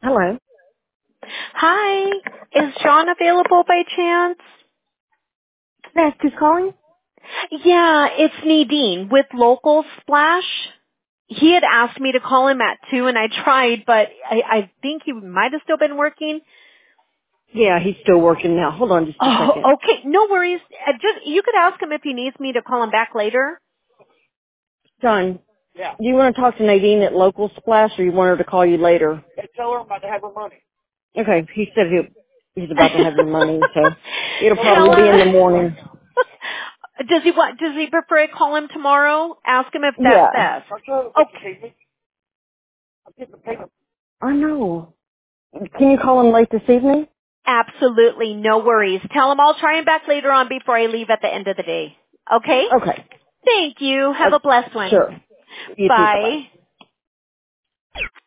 Hello. Hi, is John available by chance? Can I ask who's calling? Yeah, it's Nadine with Local Splash. He had asked me to call him at 2 and I tried, but I think he might have still been working. Yeah, he's still working now. Hold on just a second. Oh, okay, no worries. You could ask him if he needs me to call him back later. John, do you want to talk to Nadine at Local Splash or you want her to call you later? Okay, he said he's about to have your money, so it'll Tell probably be in the him. morning. Does he prefer I call him tomorrow? Ask him if that's Yeah. best. Okay. I know. Can you call him late this evening? Absolutely, no worries. Tell him I'll try him back later on before I leave at the end of the day. Okay? Okay. Thank you. Have a blessed one. Sure. You too. Bye-bye. Bye.